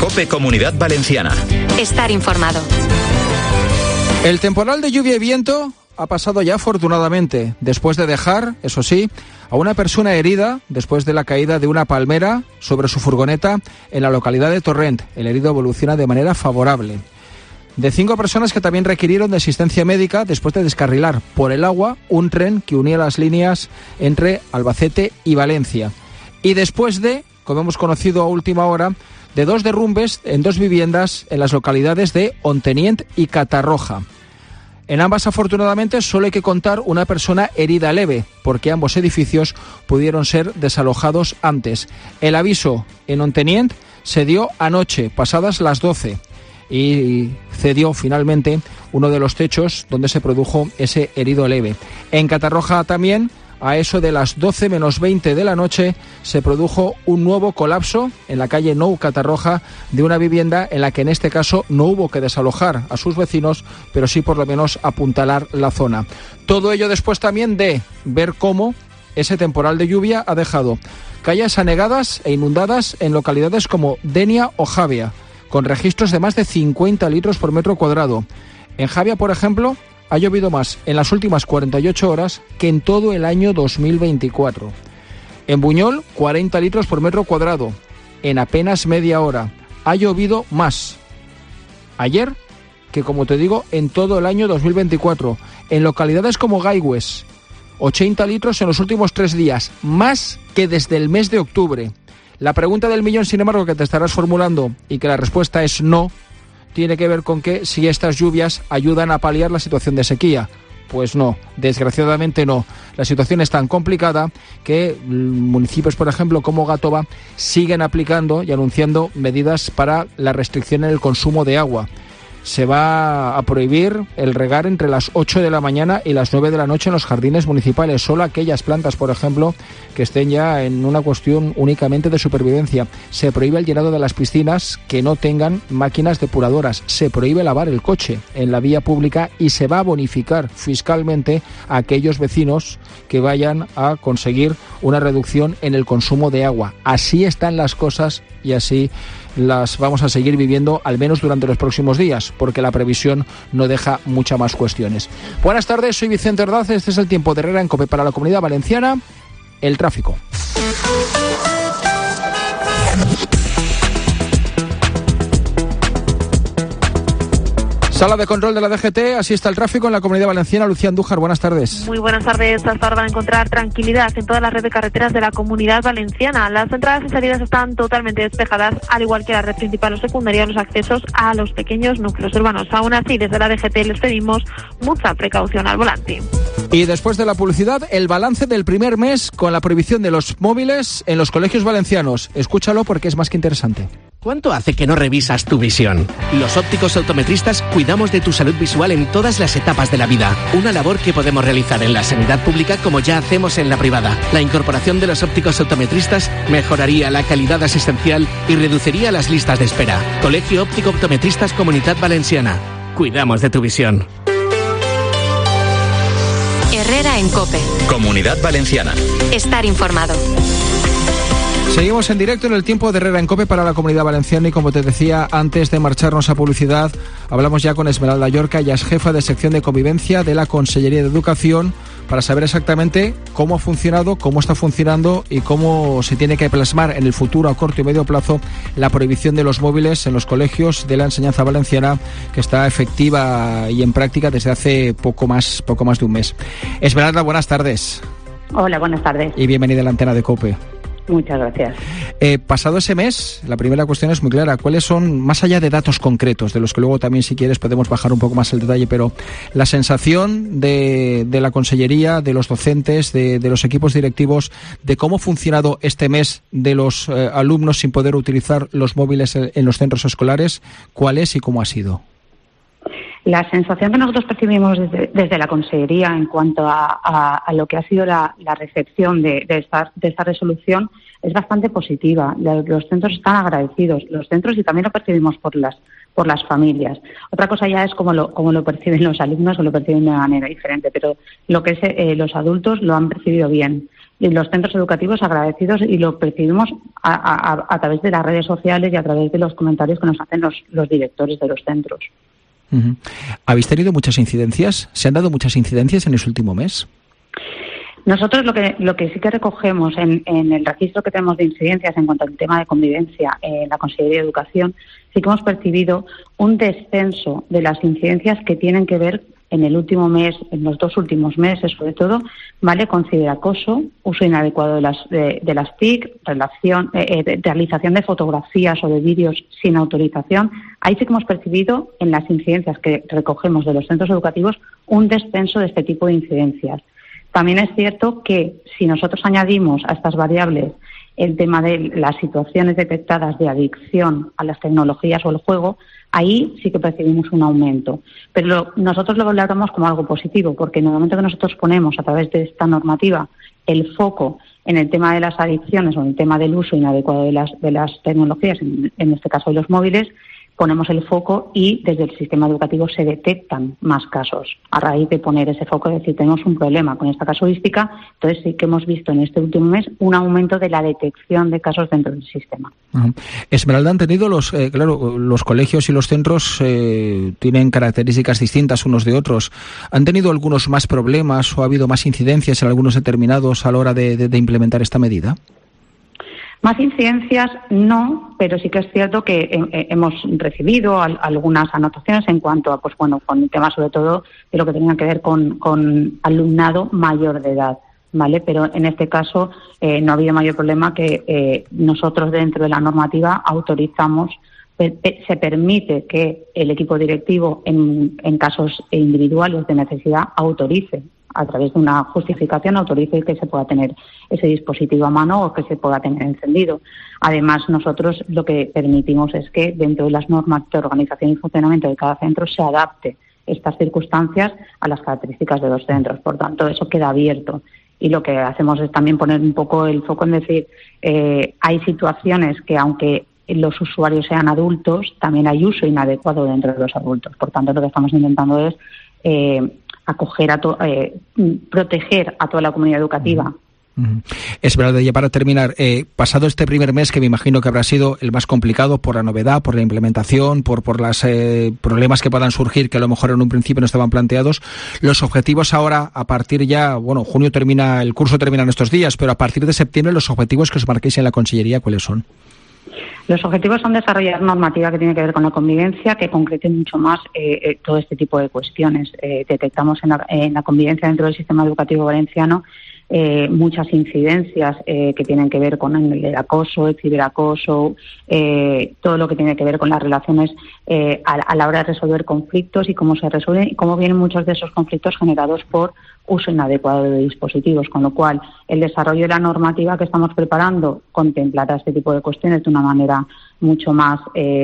COPE Comunidad Valenciana. Estar informado. El temporal de lluvia y viento ha pasado ya afortunadamente, después de dejar, eso sí, a una persona herida después de la caída de una palmera sobre su furgoneta en la localidad de Torrent. El herido evoluciona de manera favorable. De 5 personas que también requirieron de asistencia médica después de descarrilar por el agua un tren que unía las líneas entre Albacete y Valencia. Y después de, como hemos conocido a última hora, de 2 derrumbes en 2 viviendas en las localidades de Ontenient y Catarroja. En ambas, afortunadamente, solo hay que contar una persona herida leve, porque ambos edificios pudieron ser desalojados antes. El aviso en Ontenient se dio anoche, pasadas las 12, y cedió finalmente uno de los techos donde se produjo ese herido leve. En Catarroja también, a eso de las 12 menos 20 de la noche, se produjo un nuevo colapso en la calle Nou Catarroja de una vivienda en la que en este caso no hubo que desalojar a sus vecinos, pero sí por lo menos apuntalar la zona. Todo ello después también de ver cómo ese temporal de lluvia ha dejado calles anegadas e inundadas en localidades como Denia o Javia, con registros de más de 50 litros por metro cuadrado. En Javia, por ejemplo, ha llovido más en las últimas 48 horas que en todo el año 2024. En Buñol, 40 litros por metro cuadrado, en apenas media hora. Ha llovido más ayer que, como te digo, en todo el año 2024. En localidades como Gaigües, 80 litros en los últimos 3 días, más que desde el mes de octubre. La pregunta del millón, sin embargo, que te estarás formulando y que la respuesta es no, tiene que ver con que si estas lluvias ayudan a paliar la situación de sequía. Pues no, desgraciadamente no. La situación es tan complicada que municipios, por ejemplo, como Gàtova, siguen aplicando y anunciando medidas para la restricción en el consumo de agua. Se va a prohibir el regar entre las 8 de la mañana y las 9 de la noche en los jardines municipales. Solo aquellas plantas, por ejemplo, que estén ya en una cuestión únicamente de supervivencia. Se prohíbe el llenado de las piscinas que no tengan máquinas depuradoras. Se prohíbe lavar el coche en la vía pública y se va a bonificar fiscalmente a aquellos vecinos que vayan a conseguir una reducción en el consumo de agua. Así están las cosas y así las vamos a seguir viviendo al menos durante los próximos días, porque la previsión no deja muchas más cuestiones. Buenas tardes, soy Vicente Ordaz, este es el tiempo de Herrera en COPE para la Comunidad Valenciana. El tráfico. Sala de control de la DGT, así está el tráfico en la Comunidad Valenciana. Lucía Andújar, buenas tardes. Muy buenas tardes. Hasta ahora van a encontrar tranquilidad en toda la red de carreteras de la Comunidad Valenciana. Las entradas y salidas están totalmente despejadas, al igual que la red principal o secundaria en los accesos a los pequeños núcleos urbanos. Aún así, desde la DGT les pedimos mucha precaución al volante. Y después de la publicidad, el balance del primer mes con la prohibición de los móviles en los colegios valencianos. Escúchalo porque es más que interesante. ¿Cuánto hace que no revisas tu visión? Los ópticos optometristas cuidamos de tu salud visual en todas las etapas de la vida. Una labor que podemos realizar en la sanidad pública como ya hacemos en la privada. La incorporación de los ópticos optometristas mejoraría la calidad asistencial y reduciría las listas de espera. Colegio Óptico Optometristas Comunidad Valenciana. Cuidamos de tu visión. Herrera en COPE. Comunidad Valenciana. Estar informado. Seguimos en directo en el tiempo de Herrera en COPE para la Comunidad Valenciana y como te decía, antes de marcharnos a publicidad, hablamos ya con Esmeralda Llorca, ella es jefa de sección de convivencia de la Consellería de Educación, para saber exactamente cómo ha funcionado, cómo está funcionando y cómo se tiene que plasmar en el futuro a corto y medio plazo la prohibición de los móviles en los colegios de la enseñanza valenciana, que está efectiva y en práctica desde hace poco más de un mes. Esmeralda, buenas tardes. Hola, buenas tardes. Y bienvenida a la antena de COPE. Muchas gracias. Pasado ese mes, la primera cuestión es muy clara. ¿Cuáles son, más allá de datos concretos, de los que luego también, si quieres, podemos bajar un poco más el detalle, pero la sensación de la Consellería, de los docentes, de los equipos directivos, de cómo ha funcionado este mes de los alumnos sin poder utilizar los móviles en los centros escolares, ¿cuál es y cómo ha sido? La sensación que nosotros percibimos desde la Consellería en cuanto a lo que ha sido la recepción de esta resolución es bastante positiva. Los centros están agradecidos, los centros, y también lo percibimos por las familias. Otra cosa ya es cómo lo perciben los alumnos, o lo perciben de una manera diferente, pero lo que es los adultos lo han percibido bien. y los centros educativos agradecidos, y lo percibimos a través de las redes sociales y a través de los comentarios que nos hacen los directores de los centros. Uh-huh. ¿Habéis tenido muchas incidencias? ¿Se han dado muchas incidencias en ese último mes? Nosotros lo que sí que recogemos en el registro que tenemos de incidencias en cuanto al tema de convivencia en la Consellería de Educación, sí que hemos percibido un descenso de las incidencias que tienen que ver en el último mes, en los 2 últimos meses sobre todo, ¿vale? Con ciberacoso, uso inadecuado de las TIC, realización de fotografías o de vídeos sin autorización. Ahí sí que hemos percibido en las incidencias que recogemos de los centros educativos un descenso de este tipo de incidencias. También es cierto que si nosotros añadimos a estas variables el tema de las situaciones detectadas de adicción a las tecnologías o el juego, ahí sí que percibimos un aumento. Pero nosotros lo valoramos como algo positivo, porque en el momento que nosotros ponemos a través de esta normativa el foco en el tema de las adicciones o en el tema del uso inadecuado de las tecnologías, en este caso de los móviles, ponemos el foco y desde el sistema educativo se detectan más casos. A raíz de poner ese foco, es decir, tenemos un problema con esta casuística, entonces sí que hemos visto en este último mes un aumento de la detección de casos dentro del sistema. Uh-huh. Esmeralda, han tenido los colegios y los centros tienen características distintas unos de otros. ¿Han tenido algunos más problemas o ha habido más incidencias en algunos determinados a la hora de implementar esta medida? Más incidencias no, pero sí que es cierto que hemos recibido algunas anotaciones en cuanto a, con el tema sobre todo de lo que tenía que ver con alumnado mayor de edad, ¿vale? Pero en este caso no ha habido mayor problema que nosotros dentro de la normativa autorizamos, se permite que el equipo directivo en casos individuales de necesidad autorice a través de una justificación, autorice que se pueda tener ese dispositivo a mano o que se pueda tener encendido. Además, nosotros lo que permitimos es que dentro de las normas de organización y funcionamiento de cada centro se adapte estas circunstancias a las características de los centros. Por tanto, eso queda abierto. Y lo que hacemos es también poner un poco el foco en decir, hay situaciones que aunque los usuarios sean adultos, también hay uso inadecuado dentro de los adultos. Por tanto, lo que estamos intentando es proteger a toda la comunidad educativa. Esmeralda, ya para terminar, pasado este primer mes, que me imagino que habrá sido el más complicado por la novedad, por la implementación, por los problemas que puedan surgir, que a lo mejor en un principio no estaban planteados, los objetivos ahora, a partir ya, junio termina, el curso termina en estos días, pero a partir de septiembre, los objetivos que os marquéis en la Consellería, ¿cuáles son? Los objetivos son desarrollar normativa que tiene que ver con la convivencia, que concrete mucho más todo este tipo de cuestiones. Detectamos en la convivencia dentro del sistema educativo valenciano muchas incidencias que tienen que ver con el acoso, el ciberacoso, todo lo que tiene que ver con las relaciones a la hora de resolver conflictos y cómo se resuelven y cómo vienen muchos de esos conflictos generados por uso inadecuado de dispositivos, con lo cual el desarrollo de la normativa que estamos preparando contemplará este tipo de cuestiones de una manera mucho más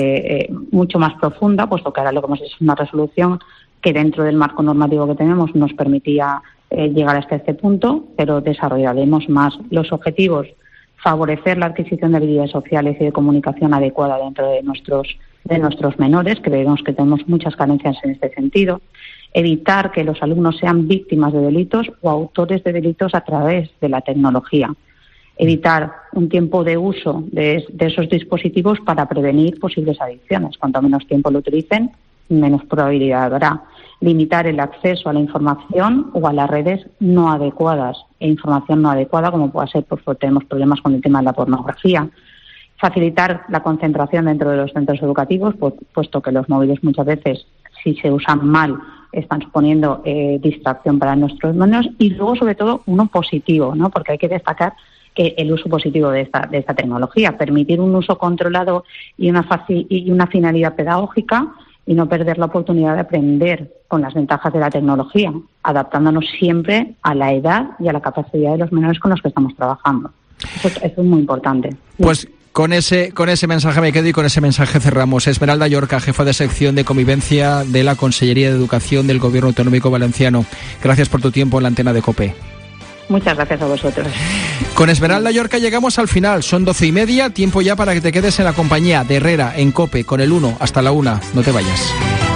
profunda, puesto que ahora lo que hemos hecho es una resolución que dentro del marco normativo que tenemos nos permitía llegar hasta este punto, pero desarrollaremos más los objetivos, favorecer la adquisición de habilidades sociales y de comunicación adecuada dentro de nuestros menores, que vemos que tenemos muchas carencias en este sentido, evitar que los alumnos sean víctimas de delitos o autores de delitos a través de la tecnología, evitar un tiempo de uso de esos dispositivos para prevenir posibles adicciones. Cuanto menos tiempo lo utilicen, menos probabilidad habrá. Limitar el acceso a la información o a las redes no adecuadas e información no adecuada, como pueda ser, pues tenemos problemas con el tema de la pornografía. Facilitar la concentración dentro de los centros educativos, puesto que los móviles muchas veces, si se usan mal, están suponiendo distracción para nuestros menores. Y luego, sobre todo, uno positivo, ¿no? Porque hay que destacar que el uso positivo de esta tecnología, permitir un uso controlado y una finalidad pedagógica, y no perder la oportunidad de aprender con las ventajas de la tecnología, adaptándonos siempre a la edad y a la capacidad de los menores con los que estamos trabajando. Eso es muy importante. Pues con ese mensaje me quedo y con ese mensaje cerramos. Esmeralda Llorca, jefa de sección de convivencia de la Consellería de Educación del Gobierno Autonómico Valenciano. Gracias por tu tiempo en la antena de COPE. Muchas gracias a vosotros. Con Esmeralda Llorca llegamos al final. Son 12:30, tiempo ya para que te quedes en la compañía de Herrera, en COPE, con el 1 hasta la 1. No te vayas.